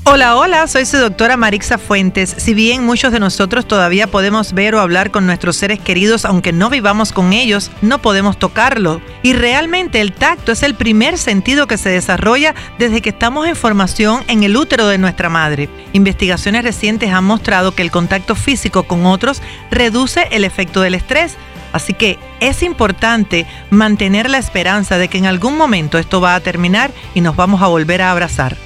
Hola, hola, soy su doctora Marixa Fuentes. Si bien muchos de nosotros todavía podemos ver o hablar con nuestros seres queridos, aunque no vivamos con ellos, no podemos tocarlo. Y realmente el tacto es el primer sentido que se desarrolla desde que estamos en formación en el útero de nuestra madre. Investigaciones recientes han mostrado que el contacto físico con otros reduce el efecto del estrés. Así que es importante mantener la esperanza de que en algún momento esto va a terminar y nos vamos a volver a abrazar.